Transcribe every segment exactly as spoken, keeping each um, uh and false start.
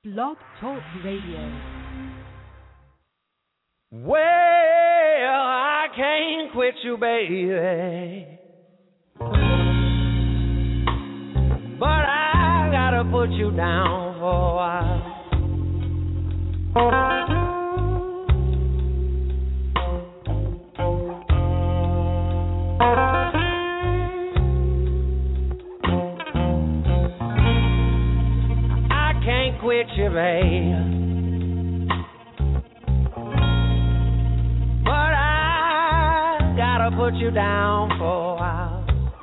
Blog Talk Radio. Well, I can't quit you, baby, but I gotta put you down for a while. I can't quit you, babe, put you down for a while.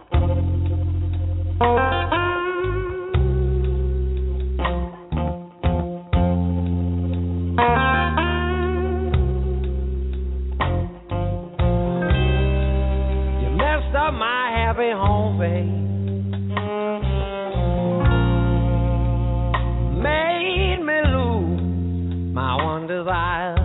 You messed up my happy home, babe. Made me lose my one desire.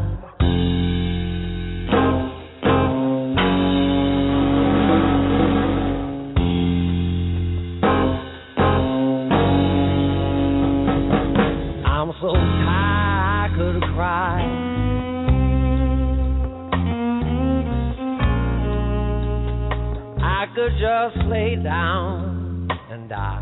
So tired I could cry. I could just lay down and die.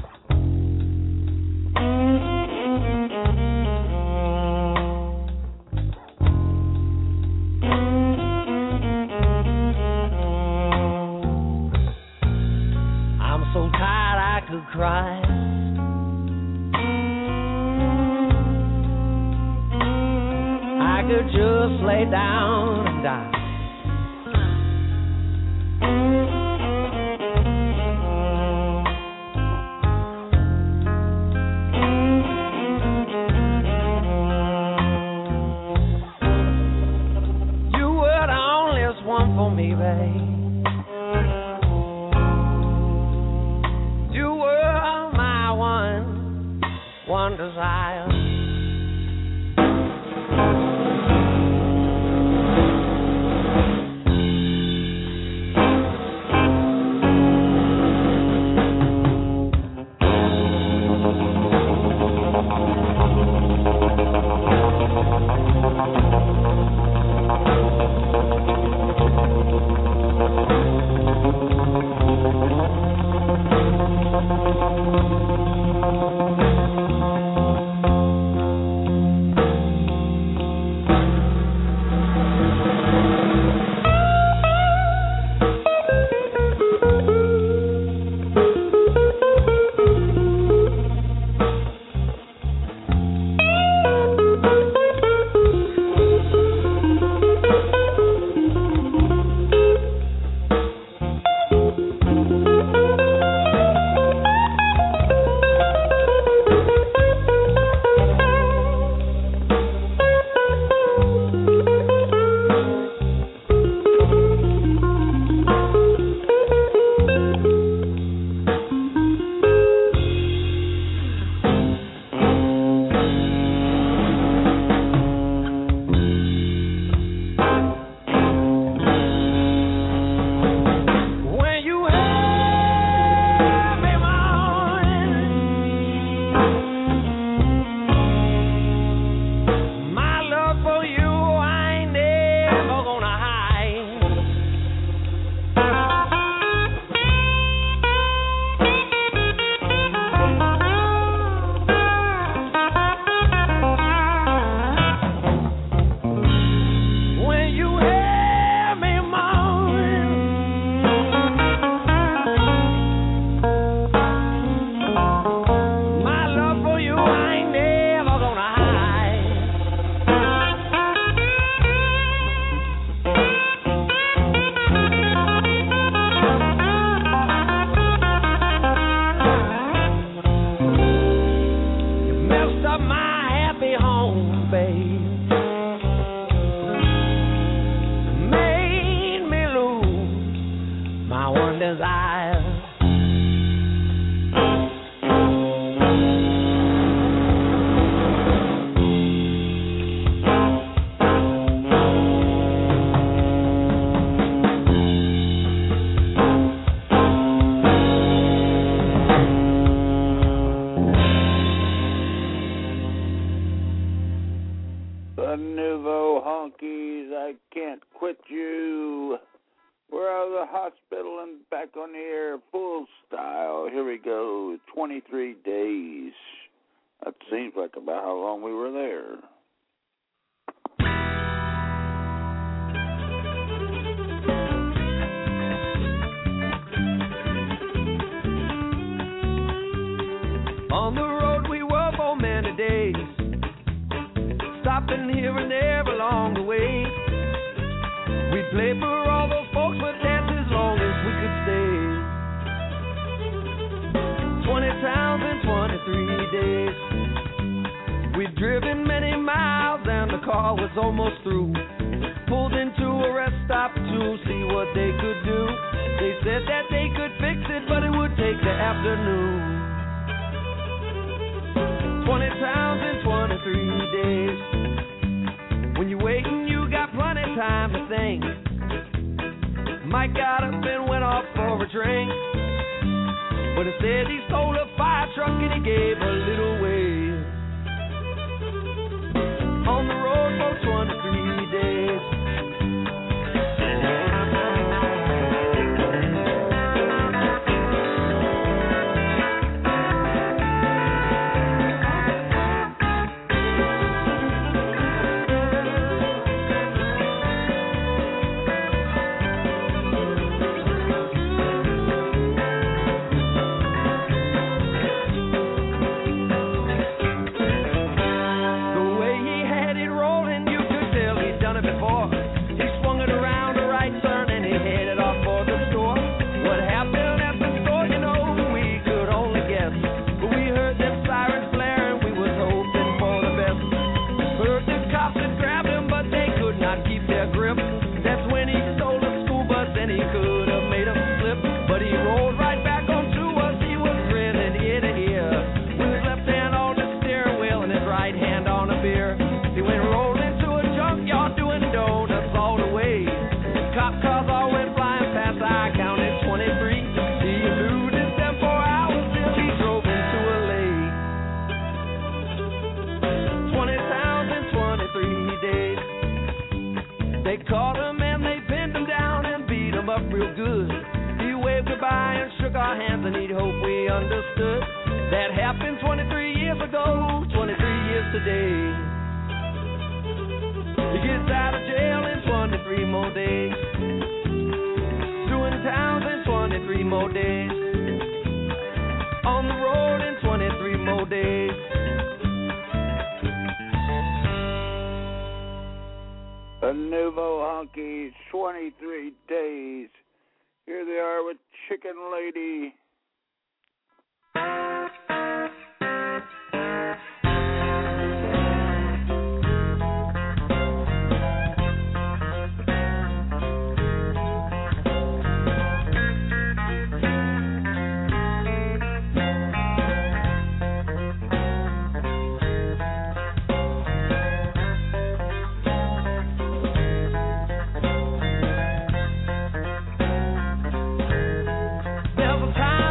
I'm so tired I could cry. I could just lay down and die. You were the only one for me, babe. You were my one, one desire. The Nouveau Honkies, I Can't Quit You. We're out of the hospital and back on the air full style. Here we go, twenty-three days. That seems like about how long we were there. On the road we were for many days, stopping here and there along the way. We'd play for all those folks, but that's as long as we could stay. Twenty towns in twenty-three days. We'd driven many miles and the car was almost through. Pulled into a rest stop to see what they could do. They said that they could fix it, but it would take the afternoon. Twenty towns in twenty-three days. When you're waiting, you got plenty of time to think. Mike got up and went off for a drink, but instead he stole a fire truck and he gave a little wave. On the road for twenty-three days. The Nouveau Honkies, twenty-three days. Here they are with Chicken Lady. Time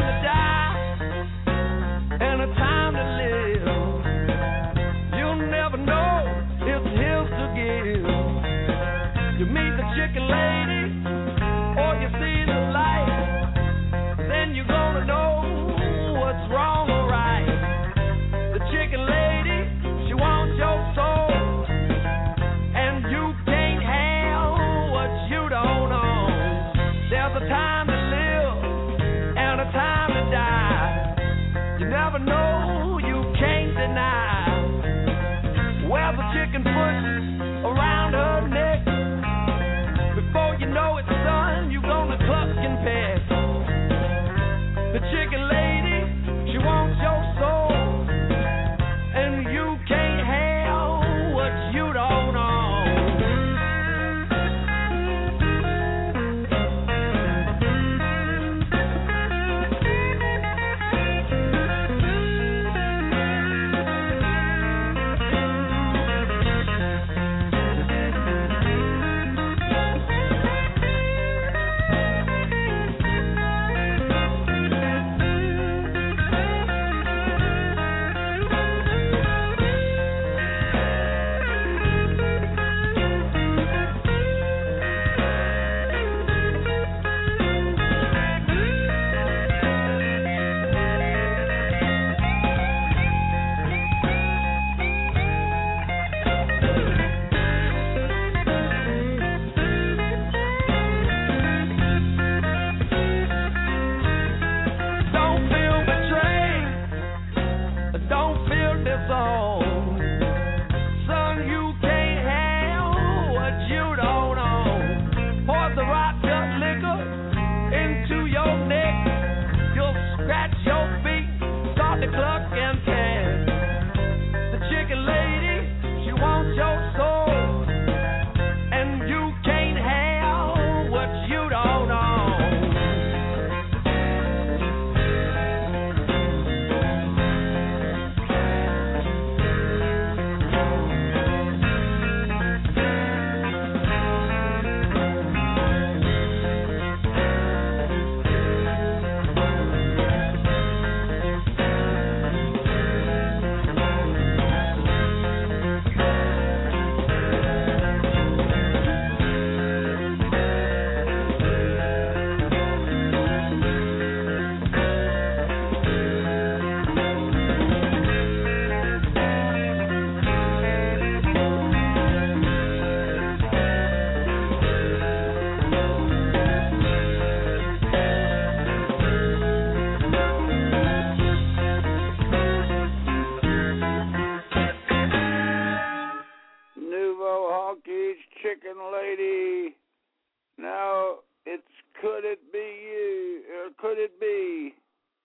it be?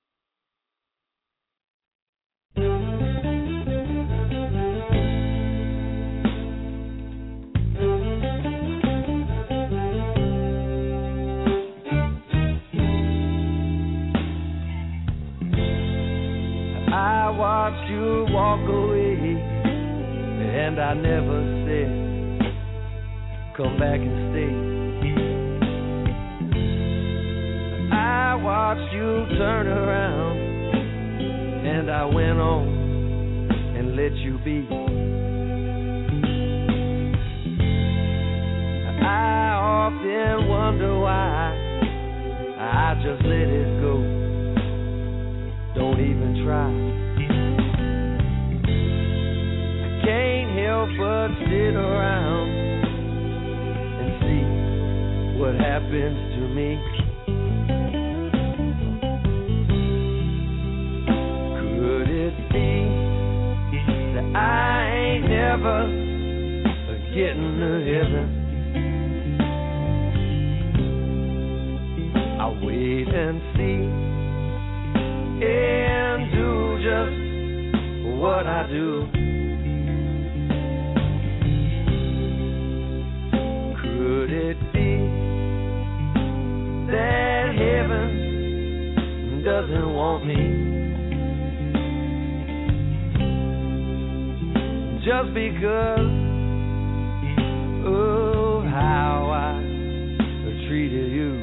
I watched you walk away, and I never said, come back and stay. I watched you turn around, and I went on and let you be. I often wonder why I just let it go. Don't even try. I can't help but sit around and see what happens to me. Could it be that I ain't never getting to heaven? I'll wait and see and do just what I do. Could it be that heaven doesn't want me just because of how I treated you?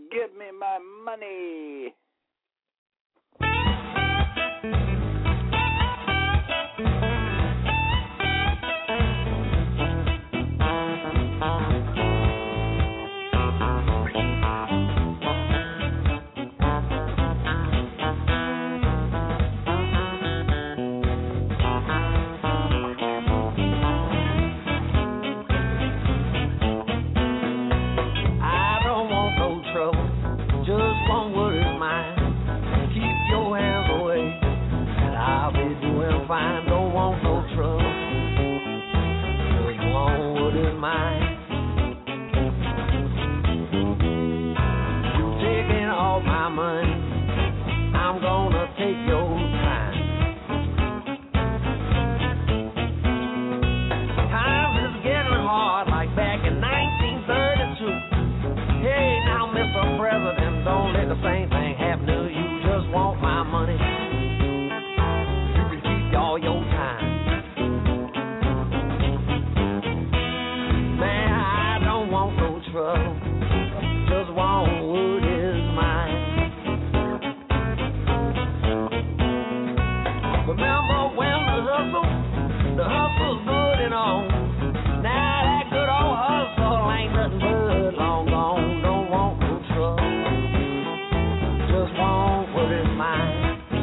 give me my money. Fine, don't want no trouble. Just want what is mine. You taking all my money, I'm gonna take your time. Times is getting hard like back in nineteen thirty-two. Hey, now, Mister President, don't let the same thing happen to you. Just want my money. All your time. Man, I don't want no trouble. Just want what is mine. Remember when the hustle, the hustle's good and on. Now that good old hustle ain't nothing but long gone. Don't want no trouble. Just want what is mine.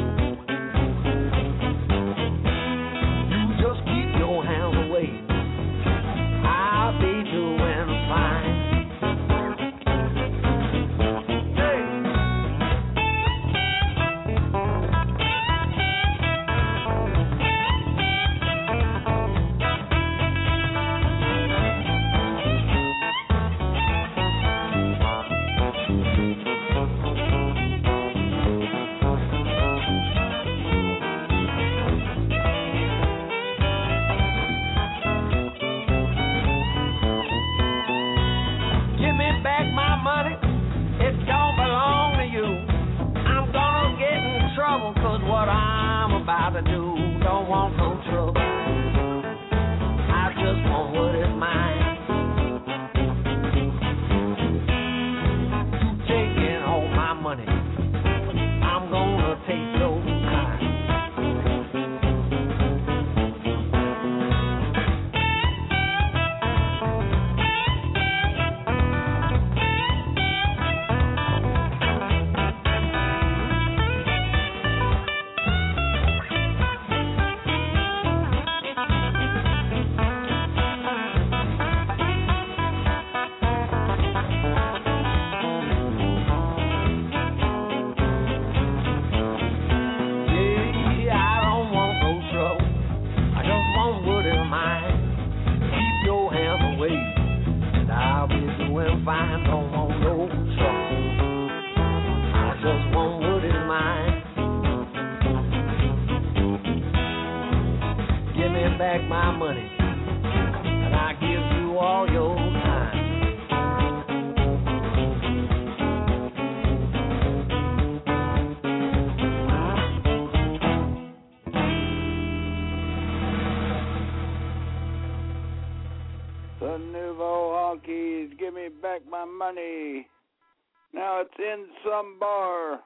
Now it's in some bar.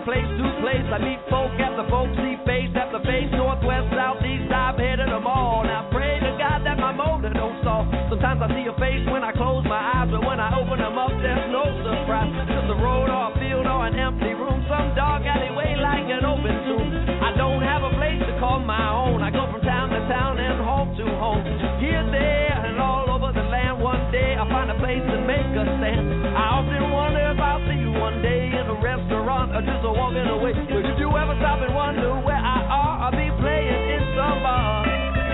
place to place. I meet folk after folk, see face after face, northwest, southeast, I've headed them all. Now pray to God that my motor don't stall. Sometimes I see a face when I close my eyes, but when I open them up, there's no surprise. Just a road or a field or an empty room, some dark alleyway like an open tomb. I don't have a place to call my own. I go from town to town and home to home, here, there, and all over the land. One day I'll find a place to make a stand. I often wonder if I'll see you one day in a restaurant or just a walking away. But if you ever stop and wonder where I are, I'll be playing in some bar.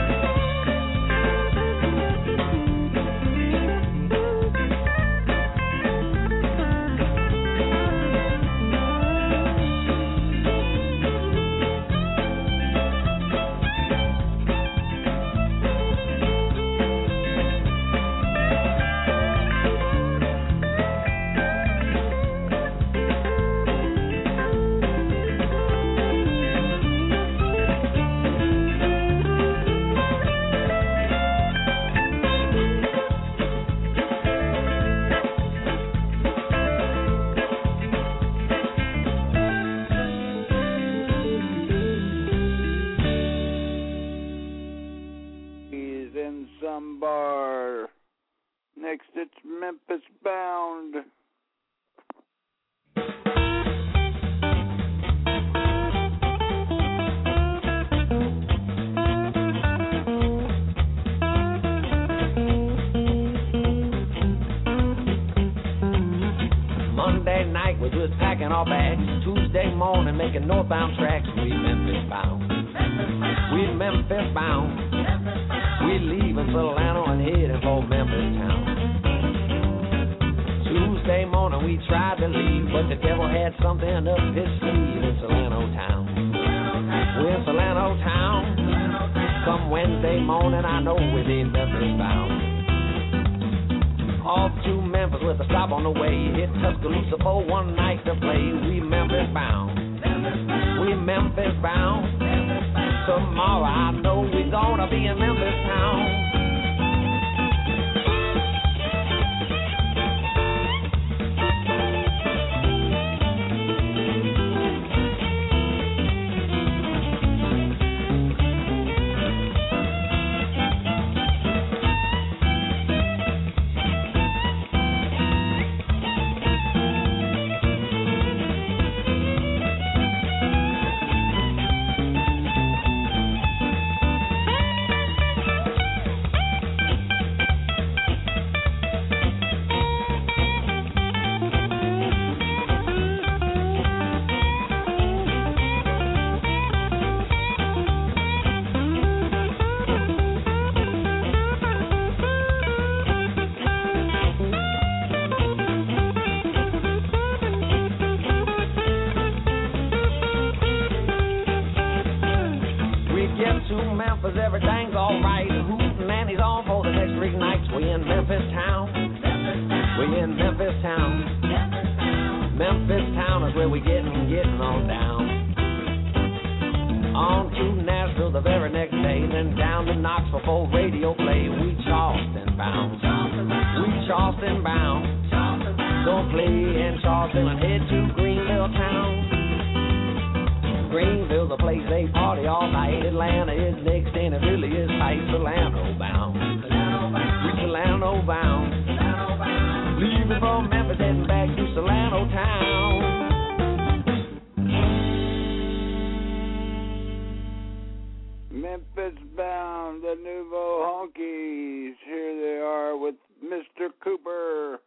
Next, it's Memphis Bound. Monday night, we're just packing our bags. Tuesday morning, making northbound tracks. We Memphis bound. We Memphis bound. We leaving Solano and heading for Memphis town. Tuesday morning we tried to leave, but the devil had something up his sleeve in Solano town. We're in Solano town. Come Wednesday morning, I know we'll be Memphis bound. Off to Memphis with a stop on the way. Hit Tuscaloosa for one night to play. We Memphis bound. We Memphis bound. Tomorrow I know we're gonna be in Memphis town. Everything's alright. Hootin' and he's on for the next three nights. We in Memphis town. We in Memphis town. Memphis town is where we gettin', gettin' on down. On to Nashville the very next day, then down to Knoxville for radio play. We Charleston bound. We Charleston bound. Gonna play in Charleston and head to Greenville town. Greenville's a place they party all night. Atlanta is next and it really is tight. Solano bound. We Solano bound. Leaving from Memphis heading back to Solano town. Memphis bound, the Nouveau Honkies. Here they are with Mister Cooper.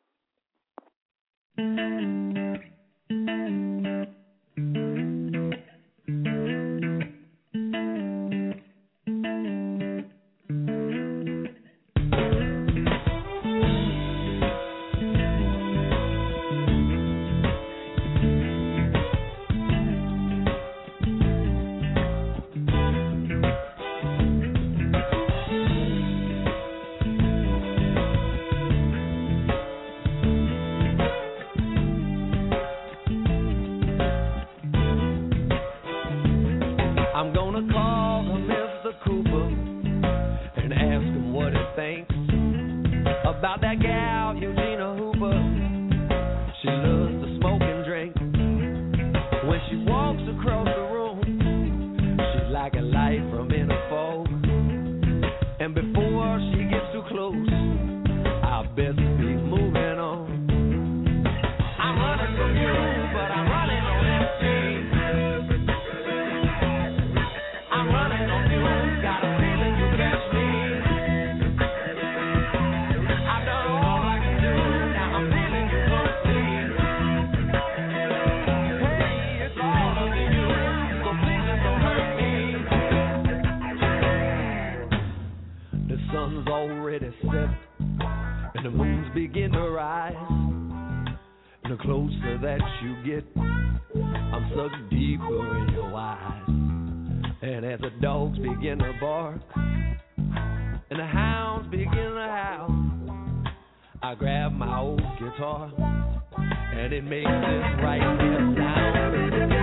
begin to rise. And the closer that you get, I'm sucked deeper in your eyes. And as the dogs begin to bark and the hounds begin to howl, I grab my old guitar and it makes this right here sound.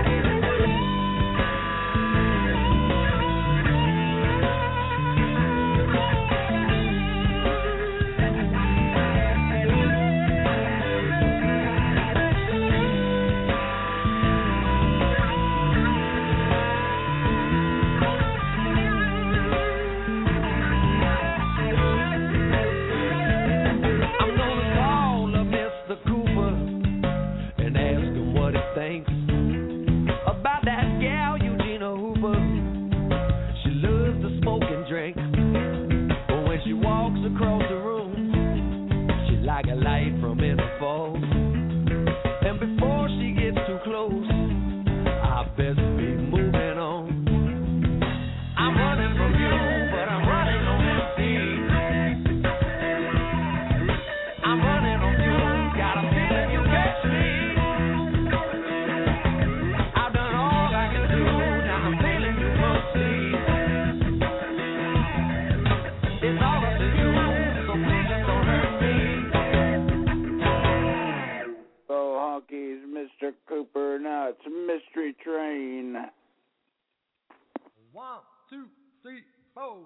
About that gal, Eugenia Hooper. She loves to smoke and drink, but when she walks across the room, she like a light from in the fall. And before she gets too close, I best be moving on. I'm running from you, but I'm running on empty. I'm running on you, got a feeling you catch me. Mister Cooper, now it's Mystery Train. One, two, three, four.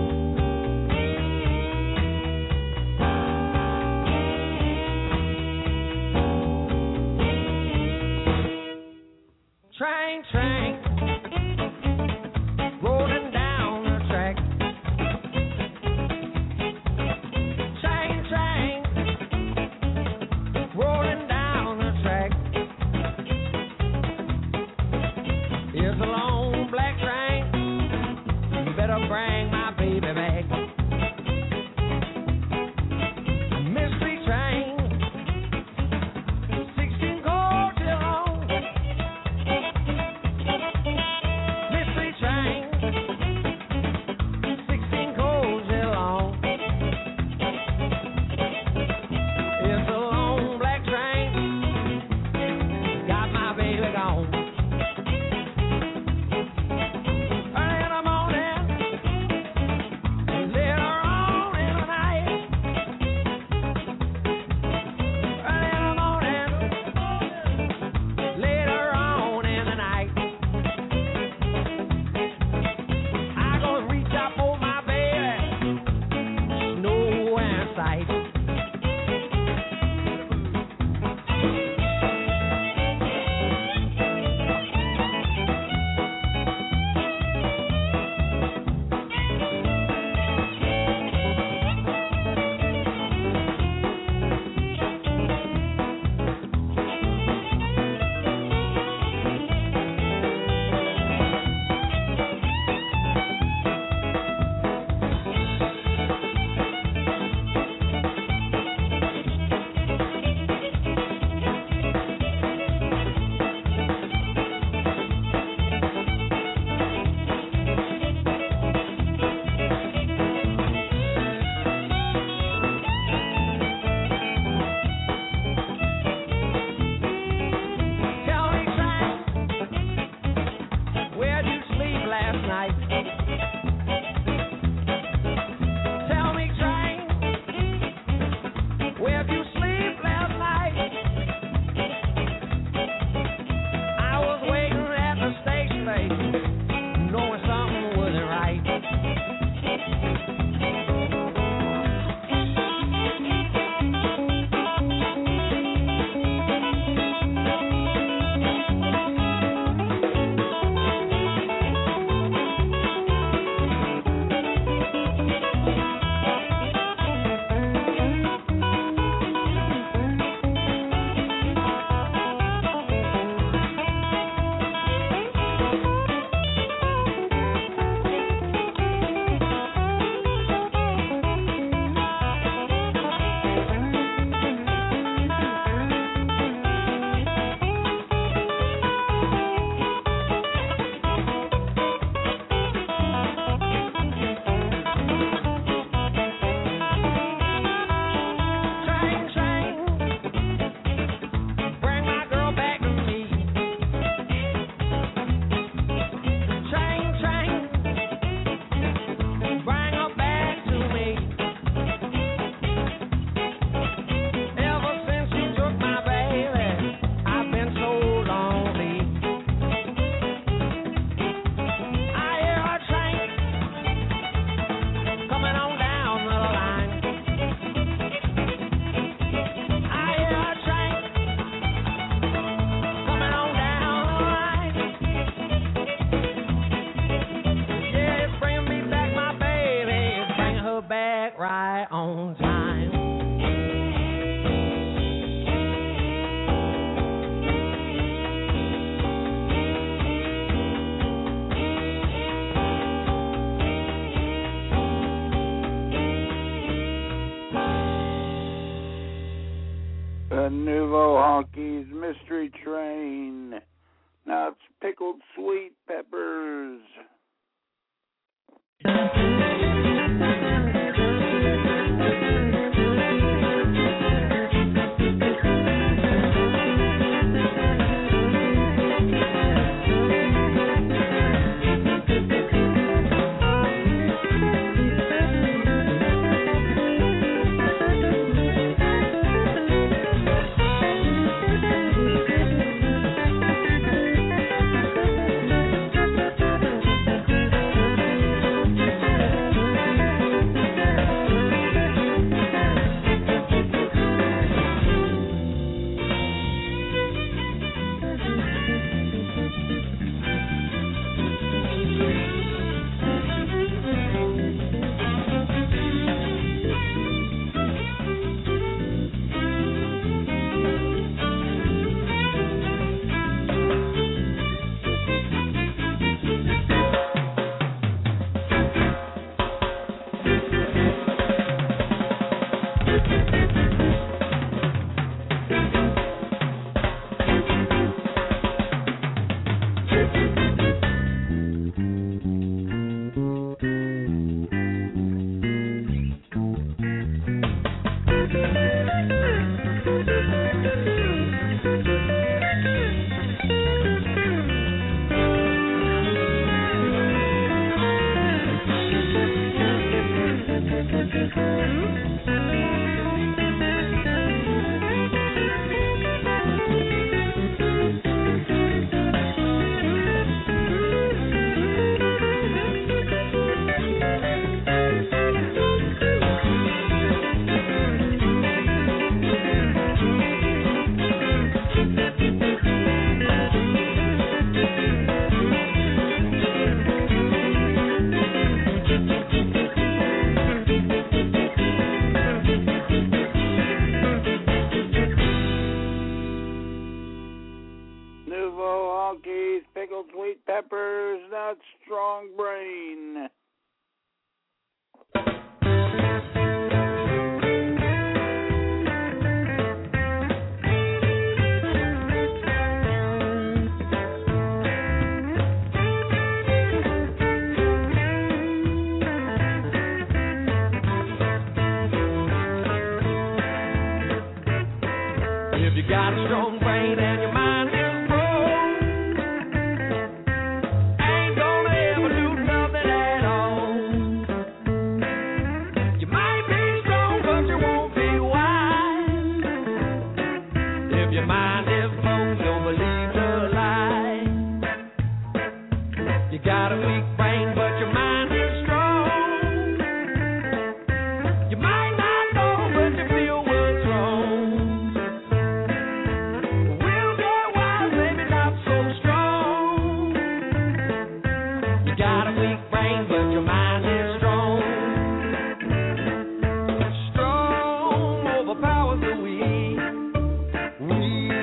Train, train, rolling down the track. Train, train, rolling down the track. It's a long black train on time. The Nouveau Honkies Mystery Train. Now it's pickled sweet peppers.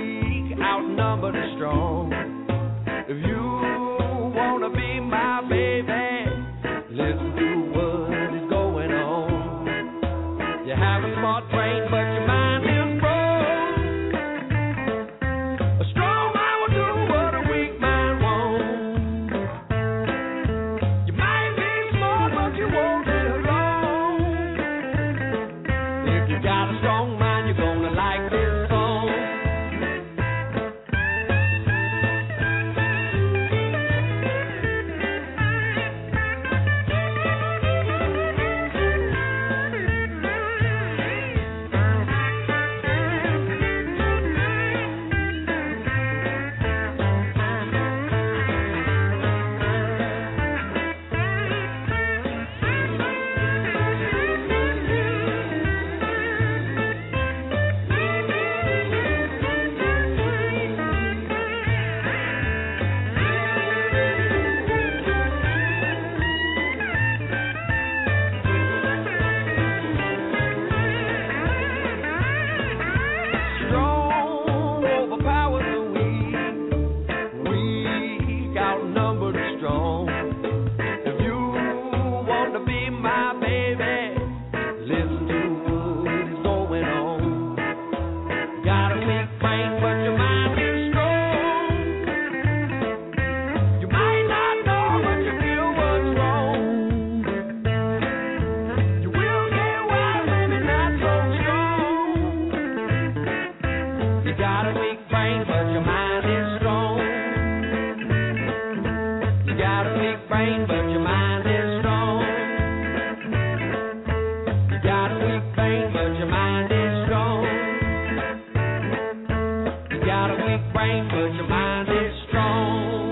Outnumbered and strong. If you wanna be my baby, brain, but your mind is strong.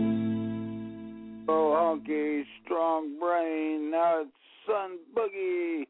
Oh, honky, strong brain. Now it's Sun Boogie.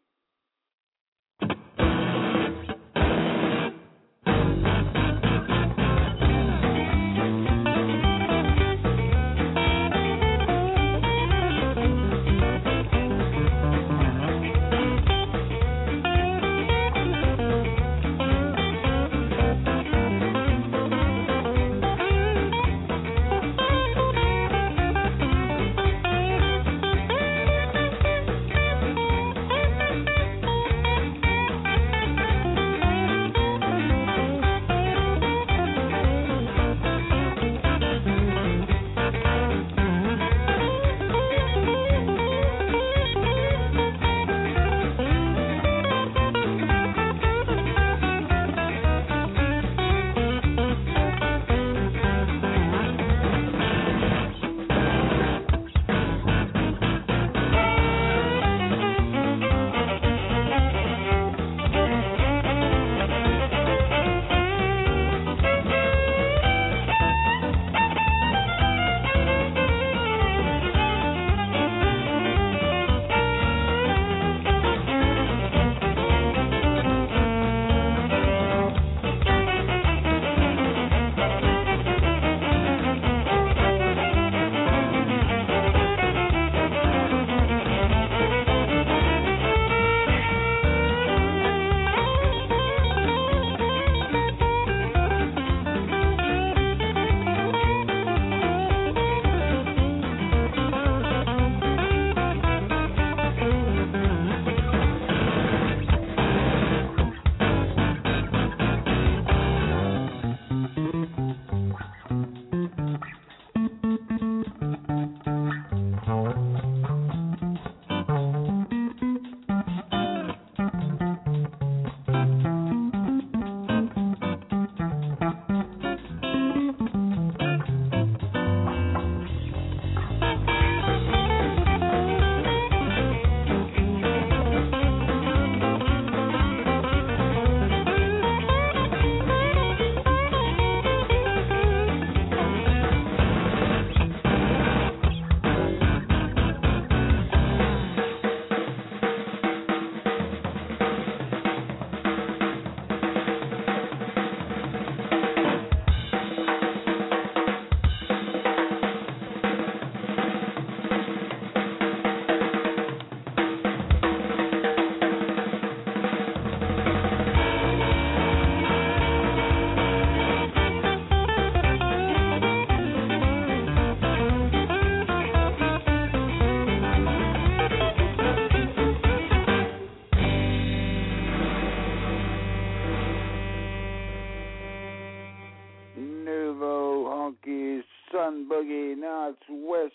Sun Boogie. Now it's West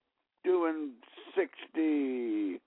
doing sixty.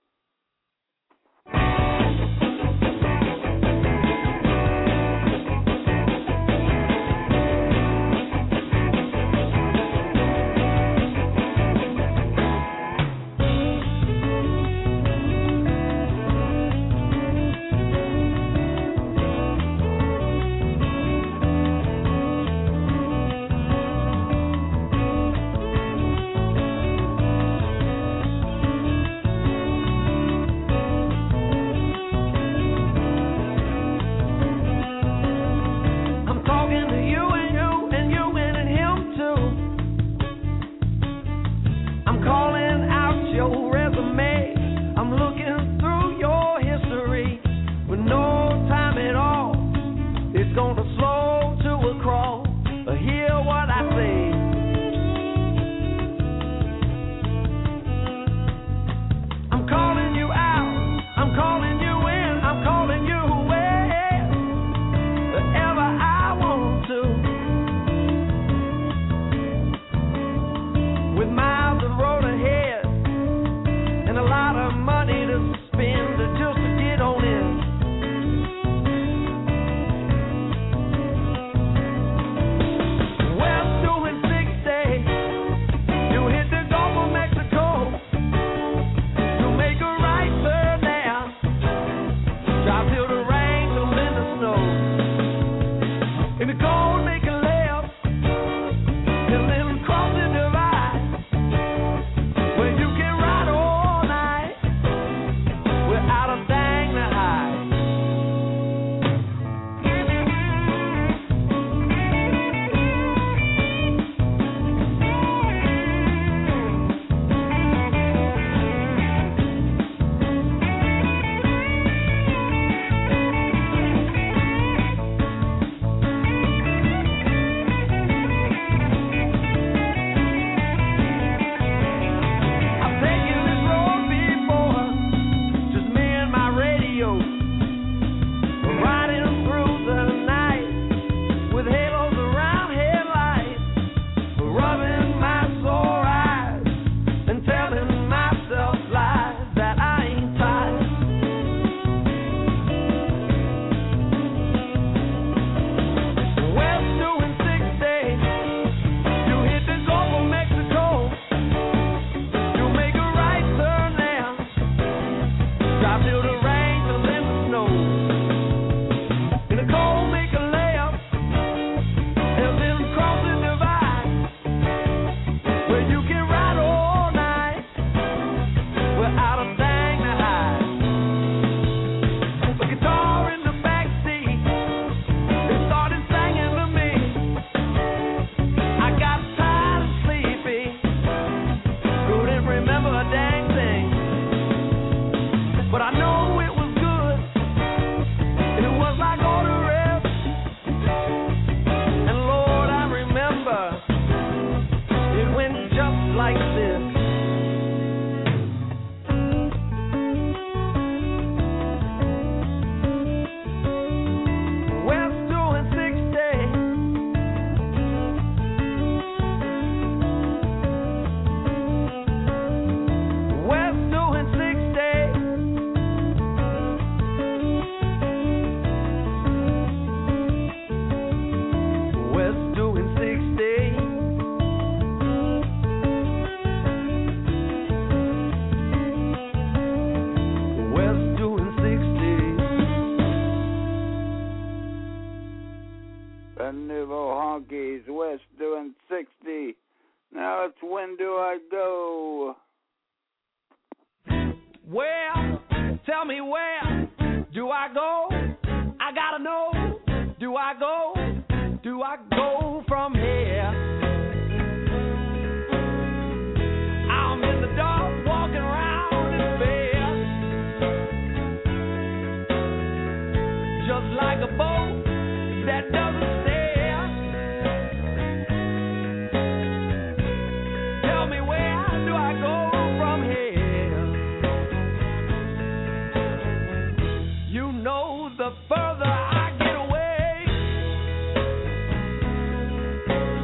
The further I get away,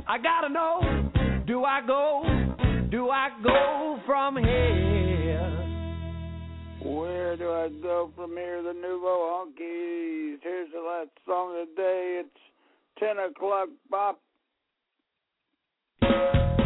I gotta know, do I go, do I go from here? Where do I go from here? The Nouveau Honkies. Here's the last song of the day. It's ten o'clock, Bop.